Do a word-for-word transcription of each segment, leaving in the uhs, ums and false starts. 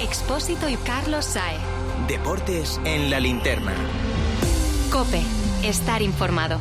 Expósito y Carlos Saez. Deportes en la linterna. COPE. Estar informado.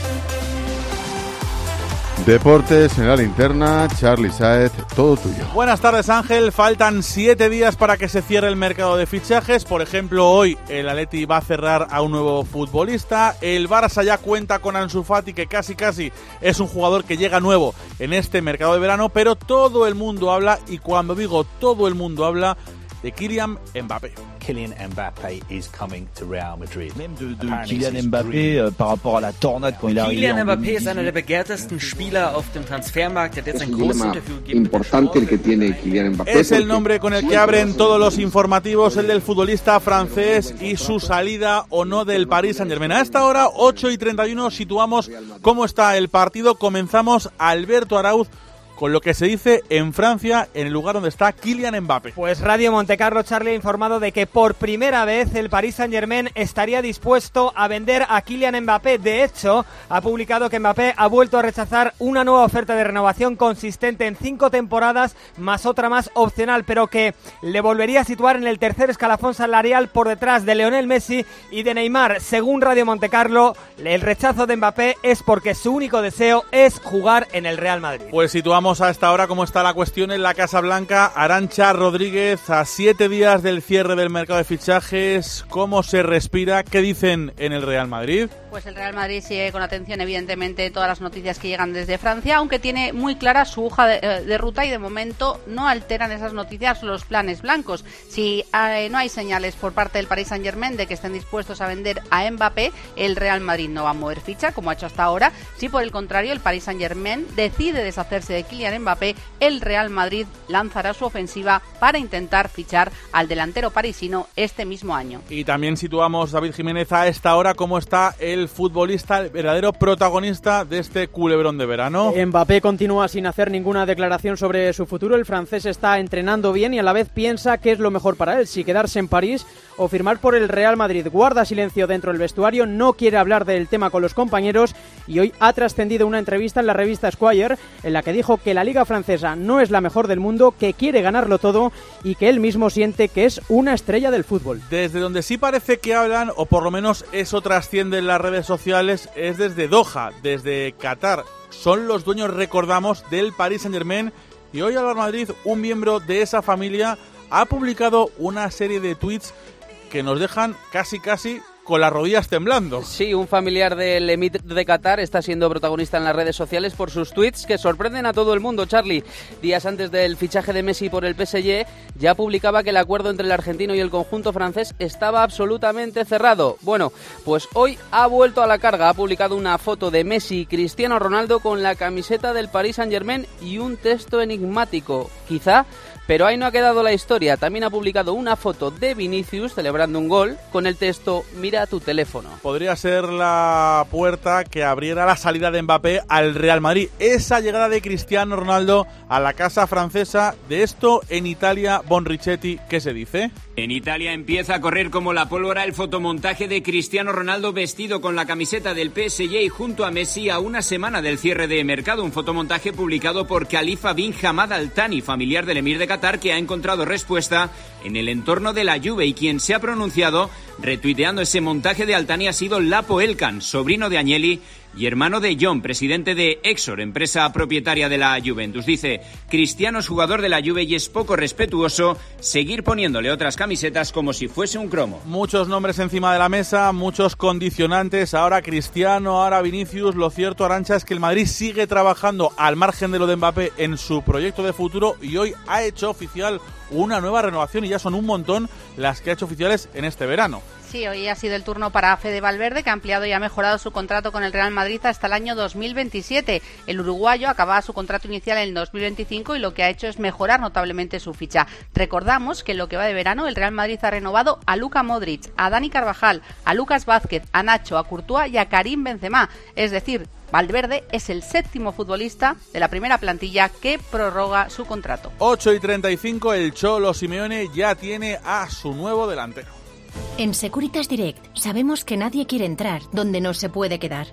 Deportes en la linterna, Charly Saez, todo tuyo. Buenas tardes, Ángel. Faltan siete días para que se cierre el mercado de fichajes. Por ejemplo, hoy el Atleti va a cerrar a un nuevo futbolista. El Barça ya cuenta con Ansu Fati, que casi casi es un jugador que llega nuevo en este mercado de verano. Pero todo el mundo habla, y cuando digo todo el mundo habla, de Kylian Mbappé. Kylian Mbappé is coming to Real Madrid. Même de, de Kylian Mbappé euh, par rapport à la tornade quand il est arrivé. Kylian Mbappé ist einer der begehrtesten Spieler auf dem Transfermarkt. Er hat jetzt ein großes Interview gegeben. Importante el que tiene Kylian Mbappé. Es el nombre con el que abren todos los informativos, el del futbolista francés y su salida o no del Paris Saint-Germain. A esta hora, ocho y treinta y uno, situamos cómo está el partido. Comenzamos. Alberto Arauz con lo que se dice en Francia, en el lugar donde está Kylian Mbappé. Pues Radio Montecarlo, Charly, ha informado de que por primera vez el Paris Saint-Germain estaría dispuesto a vender a Kylian Mbappé. De hecho, ha publicado que Mbappé ha vuelto a rechazar una nueva oferta de renovación consistente en cinco temporadas, más otra más opcional, pero que le volvería a situar en el tercer escalafón salarial por detrás de Lionel Messi y de Neymar. Según Radio Montecarlo, el rechazo de Mbappé es porque su único deseo es jugar en el Real Madrid. Pues situamos a esta hora cómo está la cuestión en la Casa Blanca. Arantxa Rodríguez, a siete días del cierre del mercado de fichajes, ¿cómo se respira? ¿Qué dicen en el Real Madrid? Pues el Real Madrid sigue con atención, evidentemente, todas las noticias que llegan desde Francia, aunque tiene muy clara su hoja de, de ruta y de momento no alteran esas noticias los planes blancos. Si eh, no hay señales por parte del Paris Saint-Germain de que estén dispuestos a vender a Mbappé, el Real Madrid no va a mover ficha, como ha hecho hasta ahora. Si por el contrario el Paris Saint-Germain decide deshacerse de Kylian Mbappé, el Real Madrid lanzará su ofensiva para intentar fichar al delantero parisino este mismo año. Y también situamos, David Jiménez, a esta hora cómo está el futbolista, el verdadero protagonista de este culebrón de verano. Mbappé continúa sin hacer ninguna declaración sobre su futuro. El francés está entrenando bien y a la vez piensa qué es lo mejor para él, si quedarse en París o firmar por el Real Madrid. Guarda silencio dentro del vestuario, no quiere hablar del tema con los compañeros y hoy ha trascendido una entrevista en la revista Esquire en la que dijo que la liga francesa no es la mejor del mundo, que quiere ganarlo todo y que él mismo siente que es una estrella del fútbol. Desde donde sí parece que hablan, o por lo menos eso trasciende en las redes sociales, es desde Doha, desde Qatar. Son los dueños, recordamos, del Paris Saint-Germain, y hoy al Real Madrid, un miembro de esa familia ha publicado una serie de tweets que nos dejan casi casi con las rodillas temblando. Sí, un familiar del Emir de Qatar está siendo protagonista en las redes sociales por sus tweets que sorprenden a todo el mundo, Charly. Días antes del fichaje de Messi por el P S G, ya publicaba que el acuerdo entre el argentino y el conjunto francés estaba absolutamente cerrado. Bueno, pues hoy ha vuelto a la carga, ha publicado una foto de Messi y Cristiano Ronaldo con la camiseta del Paris Saint-Germain y un texto enigmático, quizá. Pero ahí no ha quedado la historia. También ha publicado una foto de Vinicius celebrando un gol con el texto "Mira tu teléfono". Podría ser la puerta que abriera la salida de Mbappé al Real Madrid. Esa llegada de Cristiano Ronaldo a la casa francesa. De esto en Italia, Bon Richetti, ¿qué se dice? En Italia empieza a correr como la pólvora el fotomontaje de Cristiano Ronaldo vestido con la camiseta del P S G y junto a Messi a una semana del cierre de mercado. Un fotomontaje publicado por Khalifa bin Hamad Al Thani, familiar del Emir de Qatar, que ha encontrado respuesta en el entorno de la Juve, y quien se ha pronunciado retuiteando ese montaje de Al Thani ha sido Lapo Elkan, sobrino de Agnelli y hermano de John, presidente de Exor, empresa propietaria de la Juventus. Dice: Cristiano es jugador de la Juve y es poco respetuoso seguir poniéndole otras camisetas como si fuese un cromo. Muchos nombres encima de la mesa, muchos condicionantes. Ahora Cristiano, ahora Vinicius. Lo cierto, Arantxa, es que el Madrid sigue trabajando al margen de lo de Mbappé en su proyecto de futuro y hoy ha hecho oficial una nueva renovación y ya son un montón las que ha hecho oficiales en este verano. Sí, hoy ha sido el turno para Fede Valverde, que ha ampliado y ha mejorado su contrato con el Real Madrid hasta el año dos mil veintisiete. El uruguayo acababa su contrato inicial en el dos mil veinticinco y lo que ha hecho es mejorar notablemente su ficha. Recordamos que en lo que va de verano el Real Madrid ha renovado a Luka Modric, a Dani Carvajal, a Lucas Vázquez, a Nacho, a Courtois y a Karim Benzema. Es decir, Valverde es el séptimo futbolista de la primera plantilla que prorroga su contrato. ocho y treinta y cinco, el Cholo Simeone ya tiene a su nuevo delantero. En Securitas Direct sabemos que nadie quiere entrar donde no se puede quedar.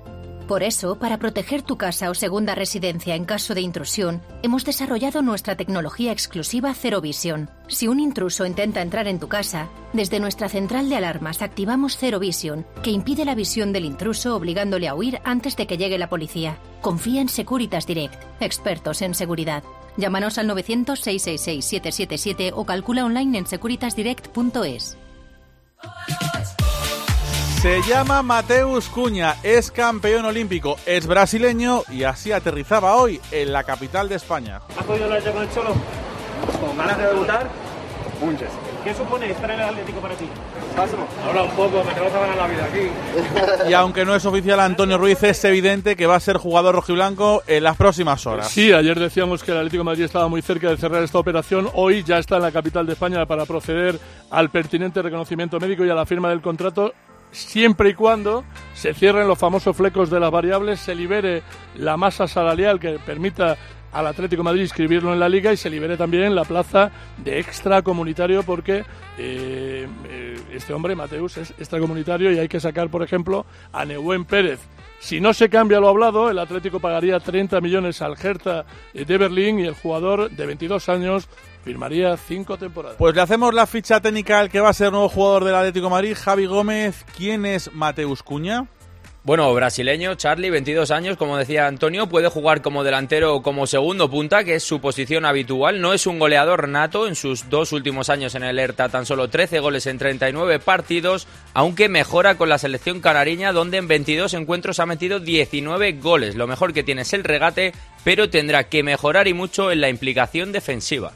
Por eso, para proteger tu casa o segunda residencia en caso de intrusión, hemos desarrollado nuestra tecnología exclusiva Zero Vision. Si un intruso intenta entrar en tu casa, desde nuestra central de alarmas activamos Zero Vision, que impide la visión del intruso obligándole a huir antes de que llegue la policía. Confía en Securitas Direct, expertos en seguridad. Llámanos al novecientos, seiscientos sesenta y seis, setecientos setenta y siete o calcula online en securitas direct punto es. Se llama Mateus Cunha, es campeón olímpico, es brasileño y así aterrizaba hoy en la capital de España. ¿Has podido hablar ya con el Cholo? ¿Con ganas de debutar? Muchas. ¿Qué supone estar en el Atlético para ti? Habla un poco, que te vas a ganar la vida aquí. Y aunque no es oficial, Antonio Ruiz, es evidente que va a ser jugador rojiblanco en las próximas horas. Sí, ayer decíamos que el Atlético de Madrid estaba muy cerca de cerrar esta operación. Hoy ya está en la capital de España para proceder al pertinente reconocimiento médico y a la firma del contrato, siempre y cuando se cierren los famosos flecos de las variables, se libere la masa salarial que permita al Atlético de Madrid inscribirlo en la Liga y se libere también la plaza de extracomunitario, porque eh, eh, este hombre, Mateus, es extracomunitario y hay que sacar, por ejemplo, a Nehuen Pérez. Si no se cambia lo hablado, el Atlético pagaría treinta millones al Hertha de Berlín y el jugador de veintidós años firmaría cinco temporadas. Pues le hacemos la ficha técnica al que va a ser nuevo jugador del Atlético de Madrid, Javi Gómez. ¿Quién es Mateus Cunha? Bueno, brasileño, Charlie, veintidós años, como decía Antonio, puede jugar como delantero o como segundo punta, que es su posición habitual. No es un goleador nato, en sus dos últimos años en el Hertha tan solo trece goles en treinta y nueve partidos, aunque mejora con la selección canariña, donde en veintidós encuentros ha metido diecinueve goles. Lo mejor que tiene es el regate, pero tendrá que mejorar y mucho en la implicación defensiva.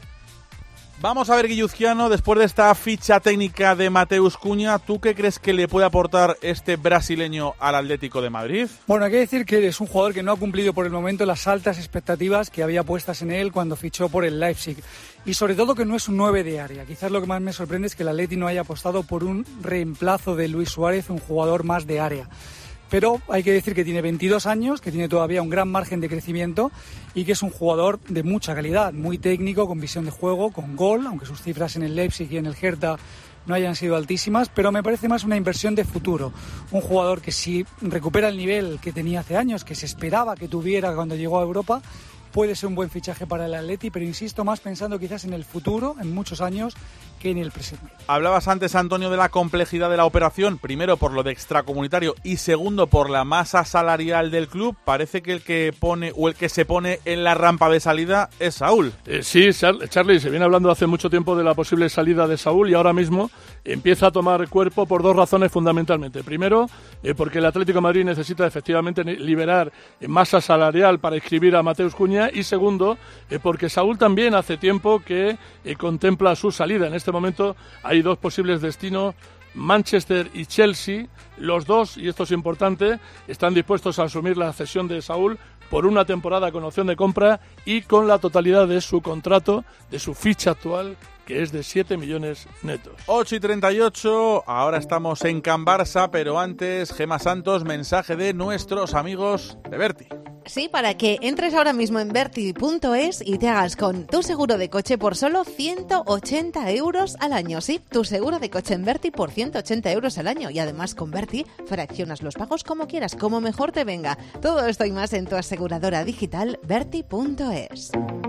Vamos a ver, Guilluzquiano, después de esta ficha técnica de Mateus Cunha, ¿tú qué crees que le puede aportar este brasileño al Atlético de Madrid? Bueno, hay que decir que es un jugador que no ha cumplido por el momento las altas expectativas que había puestas en él cuando fichó por el Leipzig. Y sobre todo que no es un nueve de área. Quizás lo que más me sorprende es que el Atleti no haya apostado por un reemplazo de Luis Suárez, un jugador más de área. Pero hay que decir que tiene veintidós años, que tiene todavía un gran margen de crecimiento y que es un jugador de mucha calidad, muy técnico, con visión de juego, con gol, aunque sus cifras en el Leipzig y en el Hertha no hayan sido altísimas, pero me parece más una inversión de futuro. Un jugador que si recupera el nivel que tenía hace años, que se esperaba que tuviera cuando llegó a Europa, puede ser un buen fichaje para el Atleti, pero insisto, más pensando quizás en el futuro, en muchos años, que en el presente. Hablabas antes, Antonio, de la complejidad de la operación, primero por lo de extracomunitario y segundo por la masa salarial del club. Parece que el que pone o el que se pone en la rampa de salida es Saúl. Eh, sí, Charlie, se viene hablando hace mucho tiempo de la posible salida de Saúl y ahora mismo empieza a tomar cuerpo por dos razones fundamentalmente. Primero, eh, porque el Atlético de Madrid necesita efectivamente liberar masa salarial para inscribir a Mateus Cunha, y segundo, eh, porque Saúl también hace tiempo que eh, contempla su salida. En este momento hay dos posibles destinos, Manchester y Chelsea. Los dos, y esto es importante, están dispuestos a asumir la cesión de Saúl por una temporada con opción de compra y con la totalidad de su contrato, de su ficha actual, que es de siete millones netos. ocho y treinta y ocho, ahora estamos en Can Barça, pero antes, Gemma Santos, mensaje de nuestros amigos de Berti. Sí, para que entres ahora mismo en Berti punto es y te hagas con tu seguro de coche por solo ciento ochenta euros al año. Sí, tu seguro de coche en Berti por ciento ochenta euros al año. Y además con Berti fraccionas los pagos como quieras, como mejor te venga. Todo esto y más en tu aseguradora digital Berti punto es.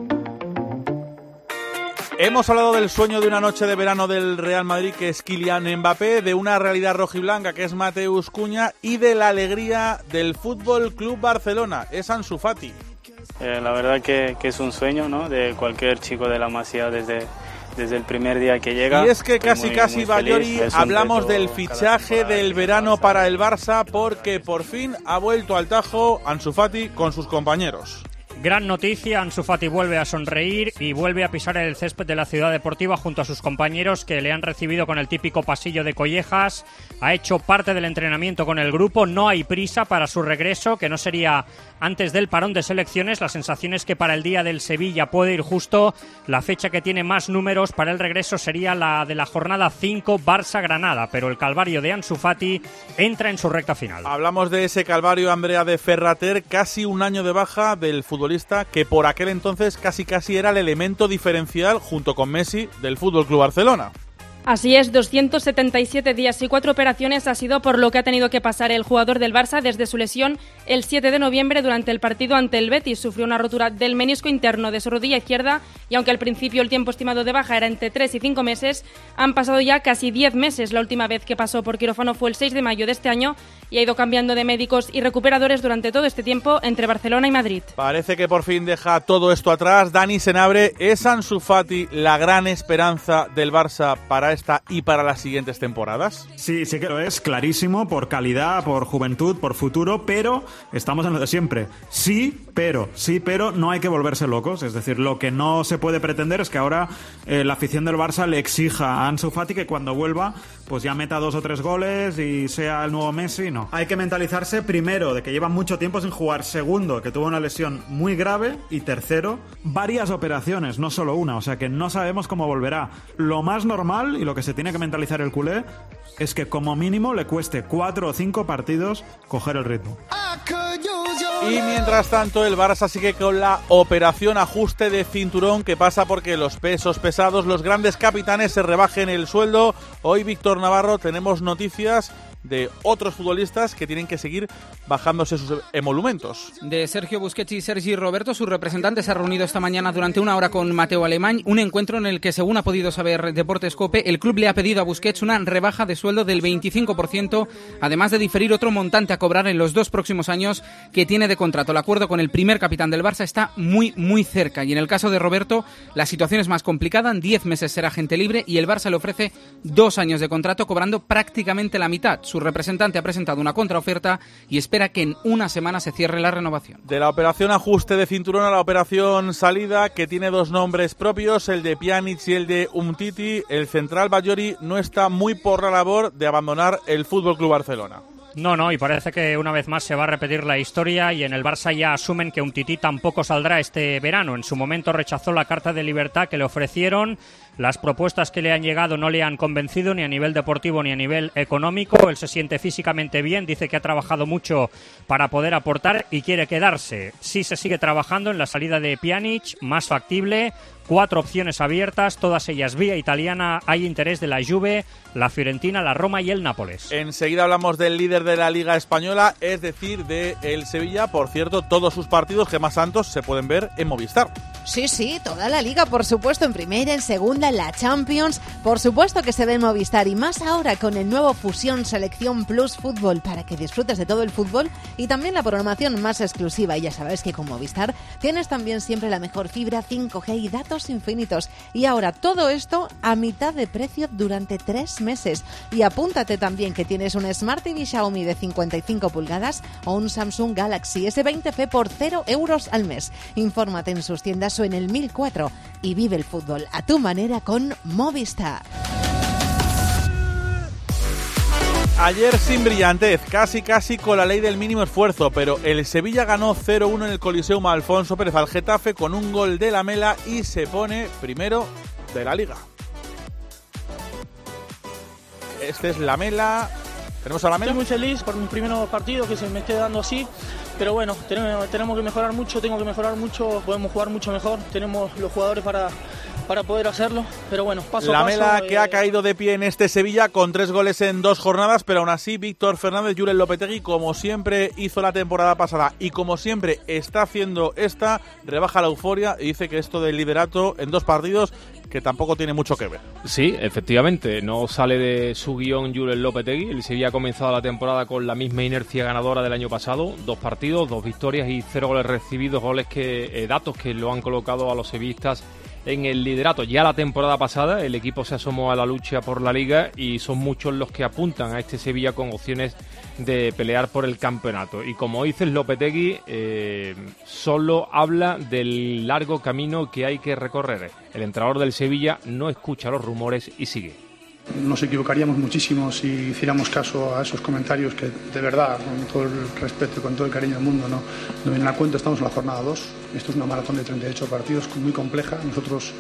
Hemos hablado del sueño de una noche de verano del Real Madrid, que es Kylian Mbappé, de una realidad rojiblanca, que es Mateus Cunha, y de la alegría del Fútbol Club Barcelona, es Ansu Fati. Eh, la verdad que, que es un sueño, ¿no?, de cualquier chico de la Masía desde, desde el primer día que llega. Y es que casi muy, casi, muy Bayori, hablamos del fichaje del verano para el Barça, porque por fin ha vuelto al Tajo Ansu Fati con sus compañeros. Gran noticia, Ansu Fati vuelve a sonreír y vuelve a pisar el césped de la ciudad deportiva junto a sus compañeros, que le han recibido con el típico pasillo de collejas. Ha hecho parte del entrenamiento con el grupo, no hay prisa para su regreso, que no sería antes del parón de selecciones. La sensación es que para el día del Sevilla puede ir justo. La fecha que tiene más números para el regreso sería la de la jornada cinco, Barça-Granada, pero el calvario de Ansu Fati entra en su recta final. Hablamos de ese calvario, Andrea, de Ferrater, casi un año de baja del futbolista que por aquel entonces casi casi era el elemento diferencial junto con Messi del F C Barcelona. Así es, doscientos setenta y siete días y cuatro operaciones ha sido por lo que ha tenido que pasar el jugador del Barça desde su lesión el siete de noviembre durante el partido ante el Betis. Sufrió una rotura del menisco interno de su rodilla izquierda y aunque al principio el tiempo estimado de baja era entre tres y cinco meses, han pasado ya casi diez meses. La última vez que pasó por quirófano fue el seis de mayo de este año y ha ido cambiando de médicos y recuperadores durante todo este tiempo entre Barcelona y Madrid. Parece que por fin deja todo esto atrás. Dani Senabre, ¿es Ansu Fati la gran esperanza del Barça para esta y para las siguientes temporadas? Sí, sí que lo es, clarísimo, por calidad, por juventud, por futuro, pero estamos en lo de siempre. Sí, pero, sí, pero no hay que volverse locos. Es decir, lo que no se puede pretender es que ahora eh, la afición del Barça le exija a Ansu Fati que cuando vuelva pues ya meta dos o tres goles y sea el nuevo Messi. No. Hay que mentalizarse, primero, de que lleva mucho tiempo sin jugar, segundo, que tuvo una lesión muy grave y tercero, varias operaciones, no solo una, o sea que no sabemos cómo volverá. Lo más normal y lo que se tiene que mentalizar el culé es que como mínimo le cueste cuatro o cinco partidos coger el ritmo. Y mientras tanto el Barça sigue con la operación ajuste de cinturón, que pasa porque los pesos pesados, los grandes capitanes se rebajen el sueldo. Hoy, Víctor Navarro, tenemos noticias de otros futbolistas que tienen que seguir bajándose sus emolumentos. De Sergio Busquets y Sergi Roberto, su representante se ha reunido esta mañana durante una hora con Mateo Alemany, un encuentro en el que, según ha podido saber Deportes Cope, el club le ha pedido a Busquets una rebaja de sueldo del veinticinco por ciento, además de diferir otro montante a cobrar en los dos próximos años que tiene de contrato. El acuerdo con el primer capitán del Barça está muy, muy cerca, y en el caso de Roberto, la situación es más complicada. En diez meses será agente libre y el Barça le ofrece dos años de contrato, cobrando prácticamente la mitad. Su representante ha presentado una contraoferta y espera que en una semana se cierre la renovación. De la operación ajuste de cinturón a la operación salida, que tiene dos nombres propios, el de Pjanic y el de Umtiti, el central Bajori no está muy por la labor de abandonar el F C Barcelona. No, no, y parece que una vez más se va a repetir la historia y en el Barça ya asumen que Umtiti tampoco saldrá este verano. En su momento rechazó la carta de libertad que le ofrecieron. Las propuestas que le han llegado no le han convencido ni a nivel deportivo ni a nivel económico. Él se siente físicamente bien, dice que ha trabajado mucho para poder aportar y quiere quedarse. Sí se sigue trabajando en la salida de Pjanic, más factible. Cuatro opciones abiertas, todas ellas vía italiana. Hay interés de la Juve, la Fiorentina, la Roma y el Nápoles. Enseguida hablamos del líder de la Liga Española, es decir, de el Sevilla. Por cierto, todos sus partidos, Gemma Santos, se pueden ver en Movistar. Sí, sí, toda la Liga, por supuesto, en primera, en segunda, en la Champions. Por supuesto que se ve en Movistar, y más ahora con el nuevo Fusión Selección Plus Fútbol, para que disfrutes de todo el fútbol y también la programación más exclusiva. Y ya sabes que con Movistar tienes también siempre la mejor fibra cinco G y datos infinitos. Y ahora todo esto a mitad de precio durante tres meses. Y apúntate también que tienes un Smart T V Xiaomi de cincuenta y cinco pulgadas o un Samsung Galaxy S veinte F por cero euros al mes. Infórmate en sus tiendas o en el mil cuatro y vive el fútbol a tu manera con Movistar. Ayer sin brillantez, casi casi con la ley del mínimo esfuerzo, pero el Sevilla ganó cero uno en el Coliseum Alfonso Pérez al Getafe con un gol de Lamela y se pone primero de la Liga. Este es Lamela. ¿Tenemos a Lamela? Estoy muy feliz por mi primer partido, que se me esté dando así, pero bueno, tenemos, tenemos que mejorar mucho, tengo que mejorar mucho, podemos jugar mucho mejor, tenemos los jugadores para, para poder hacerlo, pero bueno, paso a paso. Lamela que eh... ha caído de pie en este Sevilla con tres goles en dos jornadas, pero aún así Víctor Fernández, Julen Lopetegui, como siempre hizo la temporada pasada y como siempre está haciendo esta, rebaja la euforia y dice que esto del liderato en dos partidos que tampoco tiene mucho que ver. Sí, efectivamente, no sale de su guión Julen Lopetegui. El Sevilla ha comenzado la temporada con la misma inercia ganadora del año pasado, dos partidos, dos victorias y cero goles recibidos, goles que eh, datos que lo han colocado a los sevillistas en el liderato. Ya la temporada pasada el equipo se asomó a la lucha por la Liga y son muchos los que apuntan a este Sevilla con opciones de pelear por el campeonato. Y como dices, Lopetegui eh, solo habla del largo camino que hay que recorrer. El entrenador del Sevilla no escucha los rumores y sigue. Nos equivocaríamos muchísimo si hiciéramos caso a esos comentarios que, de verdad, con todo el respeto y con todo el cariño del mundo, no, no vienen a cuento. Estamos en la jornada dos. Esto es una maratón de treinta y ocho partidos muy compleja. Nosotros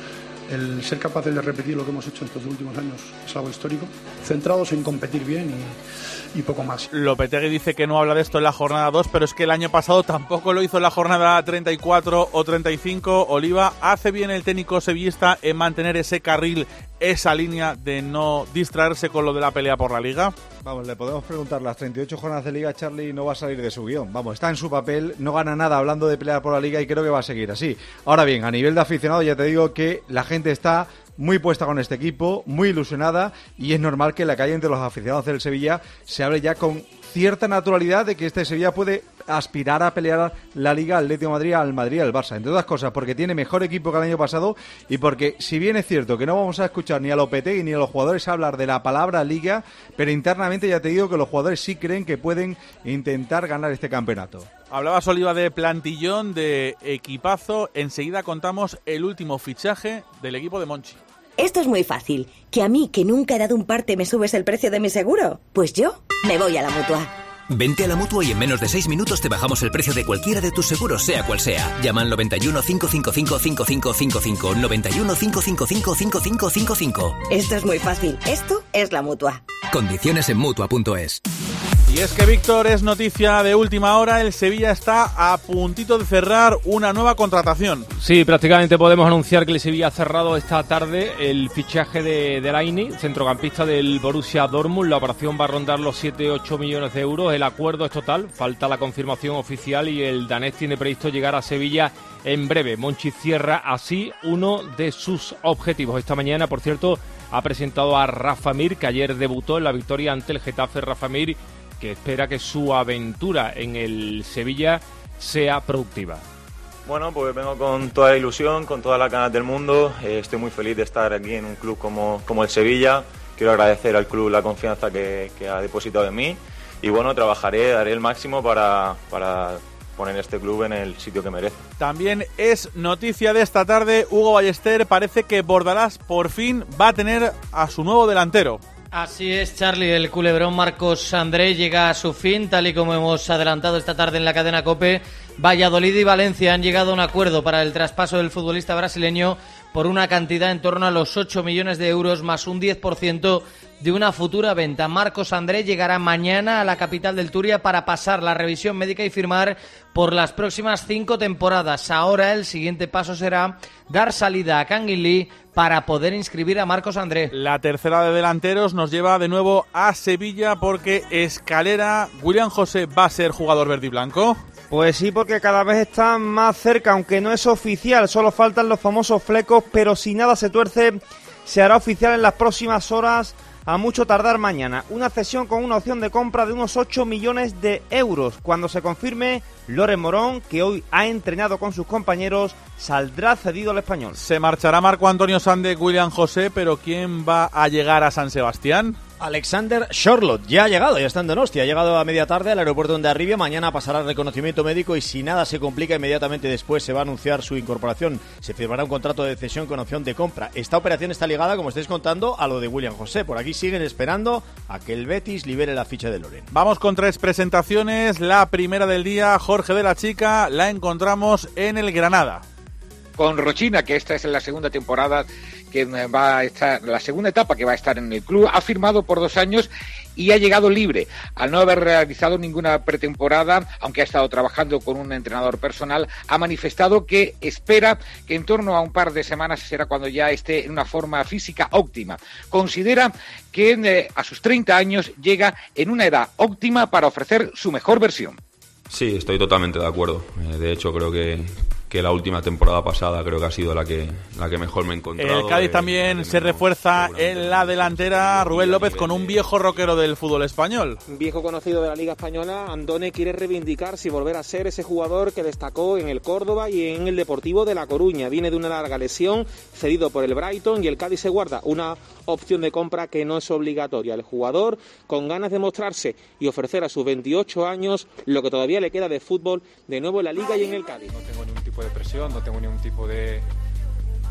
el ser capaces de repetir lo que hemos hecho en estos últimos años es algo histórico, centrados en competir bien y, y poco más. Lopetegui dice que no habla de esto en la jornada dos, pero es que el año pasado tampoco lo hizo en la jornada treinta y cuatro o treinta y cinco. Oliva, ¿hace bien el técnico sevillista en mantener ese carril, esa línea de no distraerse con lo de la pelea por la Liga? Vamos, le podemos preguntar, las treinta y ocho jornadas de Liga, Charlie no va a salir de su guión. Vamos, está en su papel, no gana nada hablando de pelear por la Liga y creo que va a seguir así. Ahora bien, a nivel de aficionado ya te digo que la gente está muy puesta con este equipo, muy ilusionada, y es normal que en la calle entre los aficionados del Sevilla se hable ya con cierta naturalidad de que este Sevilla puede aspirar a pelear la Liga al Atlético de Madrid, al Madrid y al Barça, entre otras cosas porque tiene mejor equipo que el año pasado y porque, si bien es cierto que no vamos a escuchar ni a Lopetegui ni a los jugadores hablar de la palabra Liga, pero internamente ya te digo que los jugadores sí creen que pueden intentar ganar este campeonato. Hablabas, Oliva, de plantillón, de equipazo. Enseguida contamos el último fichaje del equipo de Monchi. Esto es muy fácil. ¿Que a mí, que nunca he dado un parte, me subes el precio de mi seguro? Pues yo me voy a la Mutua. Vente a la Mutua y en menos de seis minutos te bajamos el precio de cualquiera de tus seguros, sea cual sea. Llama al noventa y uno, cinco cinco cinco, cinco cinco cinco cinco, noventa y uno, cinco cinco cinco, cinco cinco cinco cinco. Esto es muy fácil. Esto es la Mutua. Condiciones en Mutua punto es. Y es que, Víctor, es noticia de última hora, el Sevilla está a puntito de cerrar una nueva contratación. Sí, prácticamente podemos anunciar que el Sevilla ha cerrado esta tarde el fichaje de Delaney, centrocampista del Borussia Dortmund. La operación va a rondar los siete a ocho millones de euros. El acuerdo es total, falta la confirmación oficial y el danés tiene previsto llegar a Sevilla en breve. Monchi cierra así uno de sus objetivos. Esta mañana, por cierto, ha presentado a Rafa Mir, que ayer debutó en la victoria ante el Getafe. Rafa Mir, que espera que su aventura en el Sevilla sea productiva. Bueno, pues vengo con toda la ilusión, con todas las ganas del mundo. Eh, estoy muy feliz de estar aquí en un club como, como el Sevilla. Quiero agradecer al club la confianza que, que ha depositado en mí. Y bueno, trabajaré, daré el máximo para, para poner este club en el sitio que merece. También es noticia de esta tarde, Hugo Ballester, parece que Bordalás por fin va a tener a su nuevo delantero. Así es, Charlie, el culebrón Marcos André llega a su fin, tal y como hemos adelantado esta tarde en la cadena COPE. Valladolid y Valencia han llegado a un acuerdo para el traspaso del futbolista brasileño por una cantidad en torno a los ocho millones de euros más un diez por ciento de una futura venta. Marcos André llegará mañana a la capital del Turia para pasar la revisión médica y firmar por las próximas cinco temporadas. Ahora el siguiente paso será dar salida a Kangin Lee para poder inscribir a Marcos André. La tercera de delanteros nos lleva de nuevo a Sevilla porque Escalera, William José, va a ser jugador verde y blanco. Pues sí, porque cada vez está más cerca, aunque no es oficial, solo faltan los famosos flecos, pero si nada se tuerce, se hará oficial en las próximas horas, a mucho tardar mañana. Una cesión con una opción de compra de unos ocho millones de euros. Cuando se confirme, Loren Morón, que hoy ha entrenado con sus compañeros, saldrá cedido al Español. Se marchará Marco Antonio Sande, William José, pero ¿quién va a llegar a San Sebastián? Alexander Schorlot ya ha llegado, ya está en Donostia, ha llegado a media tarde al aeropuerto de Hondarribia. Mañana pasará el reconocimiento médico y si nada se complica, inmediatamente después se va a anunciar su incorporación. Se firmará un contrato de cesión con opción de compra. Esta operación está ligada, como estáis contando, a lo de William José. Por aquí siguen esperando a que el Betis libere la ficha de Loren. Vamos con tres presentaciones. La primera del día, Jorge de la Chica, la encontramos en el Granada. Con Rochina, que esta es la segunda temporada que va a estar, la segunda etapa que va a estar en el club, ha firmado por dos años y ha llegado libre. Al no haber realizado ninguna pretemporada, aunque ha estado trabajando con un entrenador personal, ha manifestado que espera que en torno a un par de semanas será cuando ya esté en una forma física óptima. Considera que eh, a sus treinta años llega en una edad óptima para ofrecer su mejor versión. Sí, estoy totalmente de acuerdo. Eh, de hecho, creo que... que la última temporada pasada creo que ha sido la que la que mejor me he encontrado. El Cádiz eh, también se refuerza en la delantera, Rubén López, con un viejo rockero del fútbol español. Un viejo conocido de la Liga Española, Andone quiere reivindicarse y volver a ser ese jugador que destacó en el Córdoba y en el Deportivo de La Coruña. Viene de una larga lesión, cedido por el Brighton, y el Cádiz se guarda una opción de compra que no es obligatoria. El jugador, con ganas de mostrarse y ofrecer a sus veintiocho años lo que todavía le queda de fútbol, de nuevo en la Liga y en el Cádiz. No tengo ningún tipo de presión, no tengo ningún tipo de,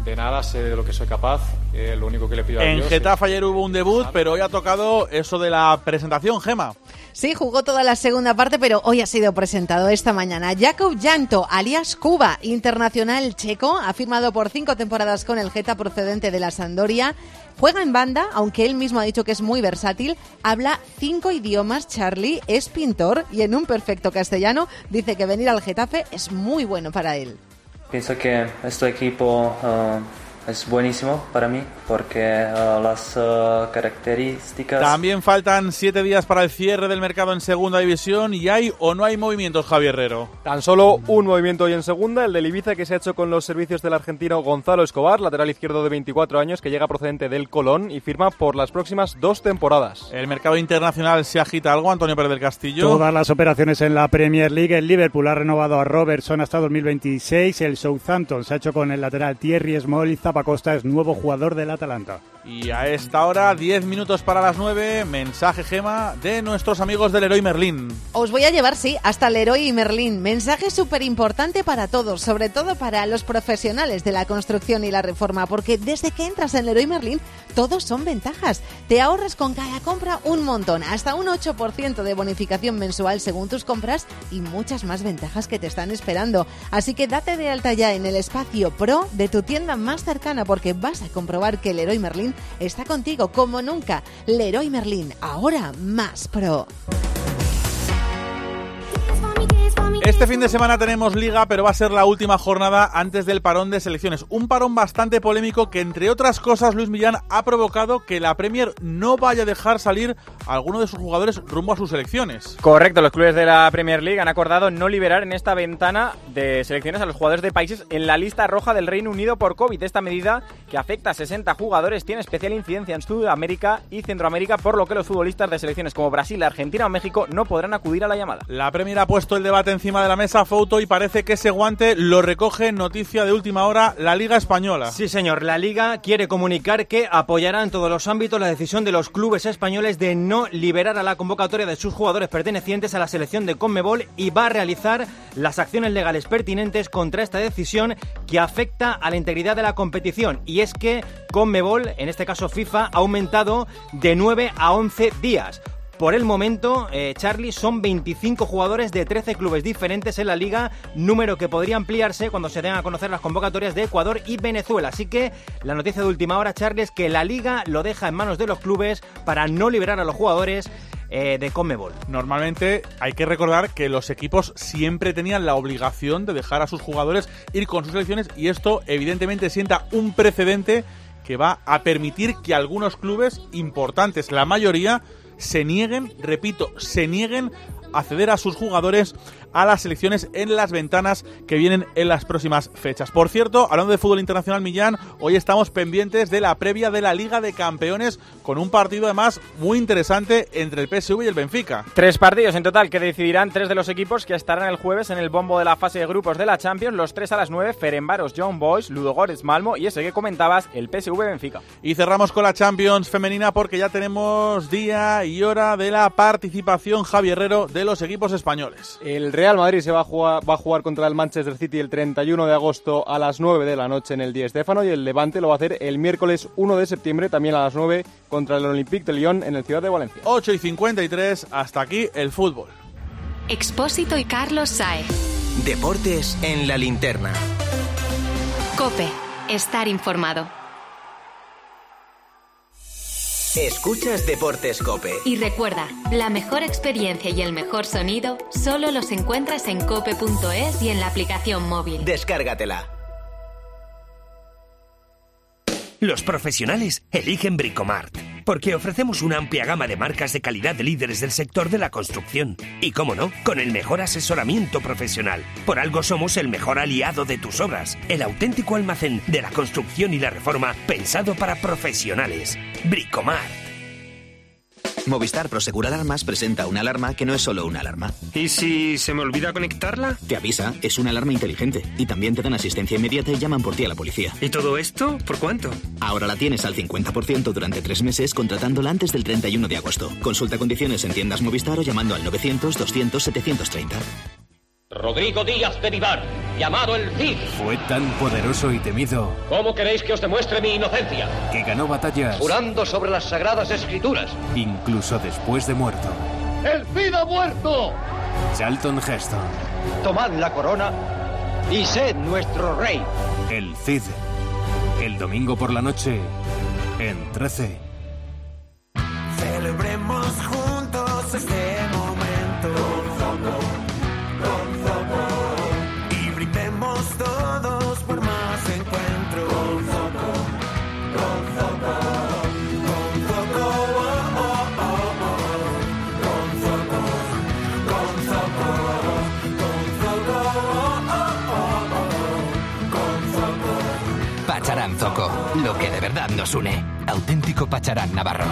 de nada, sé de lo que soy capaz, eh, lo único que le pido a En Dios Getafe es... ayer hubo un debut, pero hoy ha tocado eso de la presentación, Gema. Sí, jugó toda la segunda parte, pero hoy ha sido presentado esta mañana. Jakub Janto, alias Kuba, internacional checo, ha firmado por cinco temporadas con el Geta procedente de la Sampdoria. Juega en banda, aunque él mismo ha dicho que es muy versátil. Habla cinco idiomas, Charlie, es pintor y en un perfecto castellano dice que venir al Getafe es muy bueno para él. Pienso que este equipo uh, es buenísimo para mí porque uh, las uh, características... También faltan siete días para el cierre del mercado en segunda división y hay o no hay movimientos, Javier Herrero. Tan solo un movimiento hoy en segunda, el del Ibiza, que se ha hecho con los servicios del argentino Gonzalo Escobar, lateral izquierdo de veinticuatro años, que llega procedente del Colón y firma por las próximas dos temporadas. El mercado internacional se agita algo, Antonio Pérez del Castillo. Todas las operaciones en la Premier League. El Liverpool ha renovado a Robertson hasta dos mil veintiséis. El Southampton se ha hecho con el lateral Thierry Small y Zappacosta es nuevo jugador del Atalanta. Y a esta hora, diez minutos para las nueve, mensaje, Gema, de nuestros amigos del Leroy Merlin. Os voy a llevar, sí, hasta Leroy Merlin. Mensaje súper importante para todos, sobre todo para los profesionales de la construcción y la reforma, porque desde que entras en Leroy Merlin, todos son ventajas. Te ahorras con cada compra un montón, hasta un ocho por ciento de bonificación mensual según tus compras y muchas más ventajas que te están esperando. Así que date de alta ya en el espacio Pro de tu tienda más cercana, porque vas a comprobar que Leroy Merlin está contigo como nunca. Leroy Merlin, ahora más pro. Este fin de semana tenemos Liga, pero va a ser la última jornada antes del parón de selecciones. Un parón bastante polémico que, entre otras cosas, Luis Millán ha provocado que la Premier no vaya a dejar salir a alguno de sus jugadores rumbo a sus selecciones. Correcto, los clubes de la Premier League han acordado no liberar en esta ventana de selecciones a los jugadores de países en la lista roja del Reino Unido por COVID. Esta medida, que afecta a sesenta jugadores, tiene especial incidencia en Sudamérica y Centroamérica, por lo que los futbolistas de selecciones como Brasil, Argentina o México no podrán acudir a la llamada. La Premier ha puesto el debate encima de la mesa, Fouto, y parece que ese guante lo recoge, noticia de última hora, la Liga Española. Sí, señor, la Liga quiere comunicar que apoyará en todos los ámbitos la decisión de los clubes españoles de no liberar a la convocatoria de sus jugadores pertenecientes a la selección de Conmebol y va a realizar las acciones legales pertinentes contra esta decisión que afecta a la integridad de la competición. Y es que Conmebol, en este caso FIFA, ha aumentado de nueve a once días. Por el momento, eh, Charlie, son veinticinco jugadores de trece clubes diferentes en la Liga, número que podría ampliarse cuando se den a conocer las convocatorias de Ecuador y Venezuela. Así que la noticia de última hora, Charlie, es que la Liga lo deja en manos de los clubes para no liberar a los jugadores eh, de Conmebol. Normalmente hay que recordar que los equipos siempre tenían la obligación de dejar a sus jugadores ir con sus selecciones y esto evidentemente sienta un precedente que va a permitir que algunos clubes importantes, la mayoría, se nieguen, repito, se nieguen a ceder a sus jugadores a las selecciones en las ventanas que vienen en las próximas fechas. Por cierto, hablando de fútbol internacional, Millán, hoy estamos pendientes de la previa de la Liga de Campeones con un partido además muy interesante entre el P S V y el Benfica. Tres partidos en total que decidirán tres de los equipos que estarán el jueves en el bombo de la fase de grupos de la Champions, los tres a las nueve, Ferencváros Young Boys, Ludogorets Malmo y ese que comentabas, el P S V Benfica. Y cerramos con la Champions femenina porque ya tenemos día y hora de la participación, Javier Herrero, de los equipos españoles. El Real Madrid se va a jugar, va a jugar contra el Manchester City el treinta y uno de agosto a las nueve de la noche en el Di Stéfano y el Levante lo va a hacer el miércoles uno de septiembre también a las nueve contra el Olympique de Lyon en el Ciudad de Valencia. ocho y cincuenta y tres, hasta aquí el fútbol. Expósito y Carlos Saez. Deportes en la linterna. COPE. Estar informado. Escuchas Deportes COPE. Y recuerda, la mejor experiencia y el mejor sonido solo los encuentras en cope punto es y en la aplicación móvil. Descárgatela. Los profesionales eligen Bricomart, porque ofrecemos una amplia gama de marcas de calidad de líderes del sector de la construcción. Y cómo no, con el mejor asesoramiento profesional. Por algo somos el mejor aliado de tus obras, el auténtico almacén de la construcción y la reforma pensado para profesionales. Bricomart. Movistar Prosegur Alarmas presenta una alarma que no es solo una alarma. ¿Y si se me olvida conectarla? Te avisa, es una alarma inteligente. Y también te dan asistencia inmediata y llaman por ti a la policía. ¿Y todo esto? ¿Por cuánto? Ahora la tienes al cincuenta por ciento durante tres meses contratándola antes del treinta y uno de agosto. Consulta condiciones en tiendas Movistar o llamando al novecientos, doscientos, setecientos treinta. Rodrigo Díaz de Vivar, llamado el Cid. Fue tan poderoso y temido. ¿Cómo queréis que os demuestre mi inocencia? Que ganó batallas. Jurando sobre las sagradas escrituras. Incluso después de muerto. ¡El Cid ha muerto! Charlton Heston. Tomad la corona y sed nuestro rey. El Cid. El domingo por la noche en trece. Celebremos juntos este momento. Con Zoco, con Zoco. Y brindemos todos por más encuentros. Con Zoco, con Zoco. Con Zoco, oh, oh, oh, oh. Con Zoco, con Zoco. Con Zoco, oh, oh, oh, oh. Con Zoco. Pacharán Zoco, lo que de verdad nos une. Auténtico Pacharán navarro.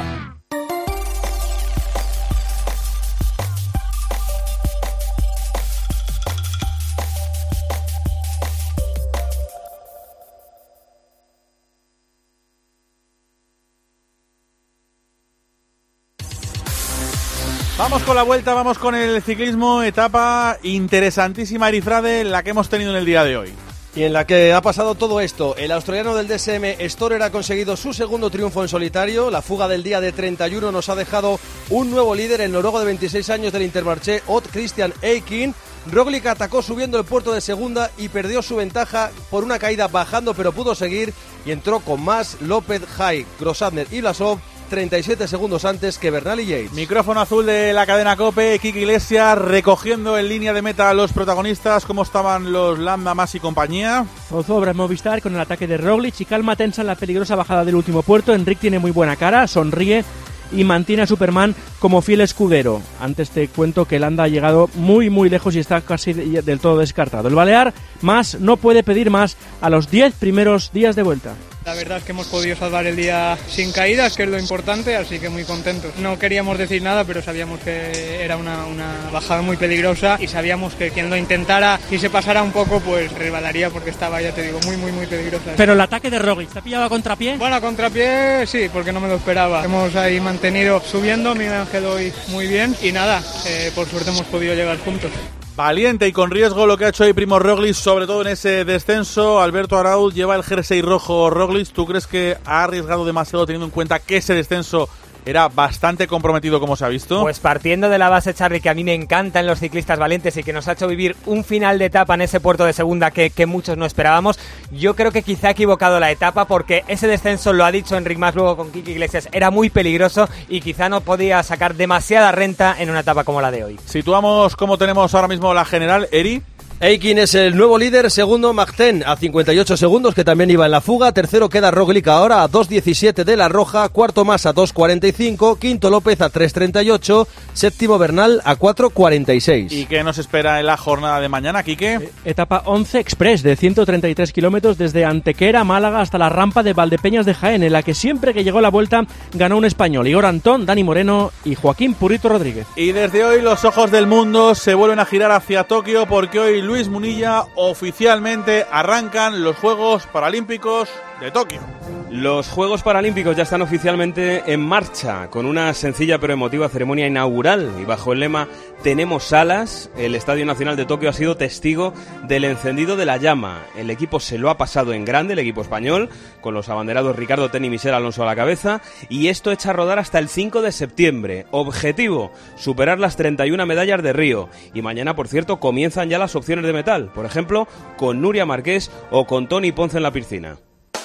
Vamos con la vuelta, vamos con el ciclismo, etapa interesantísima, Erifrade, la que hemos tenido en el día de hoy. Y en la que ha pasado todo esto. El australiano del D S M, Storer, ha conseguido su segundo triunfo en solitario. La fuga del día de treinta y uno nos ha dejado un nuevo líder, el noruego de veintiséis años del Intermarché, Odd Christian Eikin. Roglic atacó subiendo el puerto de segunda y perdió su ventaja por una caída bajando, pero pudo seguir y entró con más López, Hay, Grossadner y Blasov treinta y siete segundos antes que Bernal y Yates. Micrófono azul de la cadena COPE, Kiki Iglesias recogiendo en línea de meta a los protagonistas. ¿Cómo estaban los Landa, Mas y compañía? Zozobra Movistar con el ataque de Roglic y calma tensa en la peligrosa bajada del último puerto. Enric tiene muy buena cara, sonríe y mantiene a Superman como fiel escudero. Antes te cuento que Landa ha llegado muy muy lejos y está casi del todo descartado. El Balear Mas no puede pedir más a los diez primeros días de vuelta. La verdad es que hemos podido salvar el día sin caídas, que es lo importante, así que muy contentos. No queríamos decir nada, pero sabíamos que era una, una bajada muy peligrosa y sabíamos que quien lo intentara y se pasara un poco, pues resbalaría porque estaba, ya te digo, muy, muy, muy peligrosa. Pero el ataque de Roglic, ¿te ha pillado a contrapié? Bueno, a contrapié sí, porque no me lo esperaba. Hemos ahí mantenido subiendo, Miguel Ángel hoy muy bien y nada, eh, por suerte hemos podido llegar juntos. Valiente y con riesgo lo que ha hecho hoy Primo Roglic, sobre todo en ese descenso. Alberto Arauz lleva el jersey rojo Roglic. ¿Tú crees que ha arriesgado demasiado teniendo en cuenta que ese descenso era bastante comprometido, como se ha visto? Pues partiendo de la base, Charly, que a mí me encantan los ciclistas valientes y que nos ha hecho vivir un final de etapa en ese puerto de segunda que, que muchos no esperábamos, yo creo que quizá ha equivocado la etapa porque ese descenso, lo ha dicho Enric Mas luego con Kiki Iglesias, era muy peligroso y quizá no podía sacar demasiada renta en una etapa como la de hoy. Situamos cómo tenemos ahora mismo la general, Eri. Eikin es el nuevo líder, segundo Magten a cincuenta y ocho segundos, que también iba en la fuga, tercero queda Roglic ahora a dos diecisiete de la Roja, cuarto Mas a dos cuarenta y cinco, quinto López a tres treinta y ocho, séptimo Bernal a cuatro cuarenta y seis. ¿Y qué nos espera en la jornada de mañana, Quique? Eh, etapa once Express de ciento treinta y tres kilómetros desde Antequera, Málaga hasta la rampa de Valdepeñas de Jaén, en la que siempre que llegó la vuelta ganó un español, Igor Antón, Dani Moreno y Joaquín Purrito Rodríguez. Y desde hoy los ojos del mundo se vuelven a girar hacia Tokio porque hoy Luis Munilla oficialmente arrancan los Juegos Paralímpicos de Tokio. Los Juegos Paralímpicos ya están oficialmente en marcha, con una sencilla pero emotiva ceremonia inaugural y bajo el lema "Tenemos alas". El Estadio Nacional de Tokio ha sido testigo del encendido de la llama. El equipo se lo ha pasado en grande, el equipo español, con los abanderados Ricardo Ten y Michel Alonso a la cabeza, y esto echa a rodar hasta el cinco de septiembre. Objetivo: superar las treinta y una medallas de Río. Y mañana, por cierto, comienzan ya las opciones de metal, por ejemplo, con Nuria Marqués o con Toni Ponce en la piscina.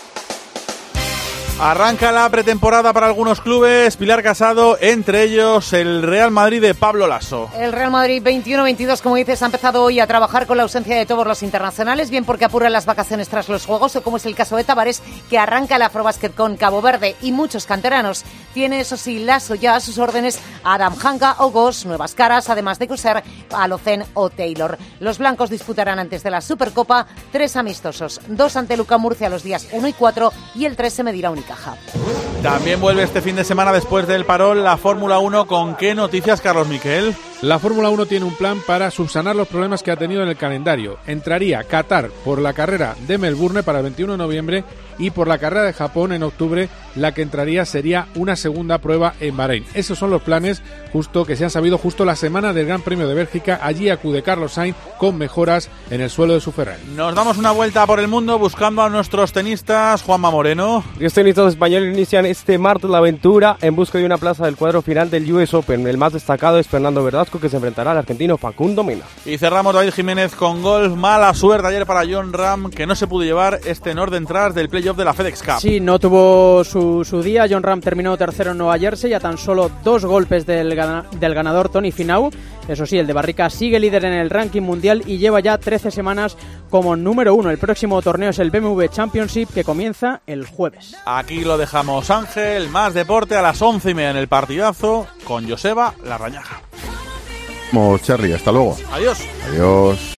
Arranca la pretemporada para algunos clubes, Pilar Casado, entre ellos el Real Madrid de Pablo Lasso. El Real Madrid veintiuno veintidós, como dices, ha empezado hoy a trabajar con la ausencia de todos los internacionales, bien porque apuran las vacaciones tras los Juegos, o como es el caso de Tavares, que arranca el Afrobásquet con Cabo Verde, y muchos canteranos. Tiene, eso sí, Lasso ya a sus órdenes a Adam Hanga o Goss, nuevas caras, además de Cuser, Alocen o Taylor. Los blancos disputarán antes de la Supercopa tres amistosos, dos ante Luca Murcia los días uno y cuatro, y el tres se medirá única. También vuelve este fin de semana, después del parón, la Fórmula uno. ¿Con qué noticias, Carlos Miquel? La Fórmula uno tiene un plan para subsanar los problemas que ha tenido en el calendario. Entraría Qatar por la carrera de Melbourne para el veintiuno de noviembre y por la carrera de Japón en octubre. La que entraría sería una segunda prueba en Bahrein. Esos son los planes justo que se han sabido justo la semana del Gran Premio de Bélgica. Allí acude Carlos Sainz con mejoras en el suelo de su Ferrari. Nos damos una vuelta por el mundo buscando a nuestros tenistas. Juanma Moreno. Los tenistas españoles inician este martes la aventura en busca de una plaza del cuadro final del U S Open. El más destacado es Fernando Verdasco, que se enfrentará al argentino Facundo Mena. Y cerramos David Jiménez con golf. Mala suerte ayer para Jon Rahm, que no se pudo llevar este Northern Trust del playoff de la FedEx Cup. Sí, no tuvo su, su día. Jon Rahm terminó tercero en Nueva Jersey a tan solo dos golpes del, gana, del ganador Tony Finau. Eso sí, el de Barrica sigue líder en el ranking mundial y lleva ya trece semanas como número uno. El próximo torneo es el B M W Championship, que comienza el jueves. Aquí lo dejamos, Ángel. Más deporte a las once y media en el partidazo con Joseba Larrañaga. Como Cherry, hasta luego. Adiós. Adiós.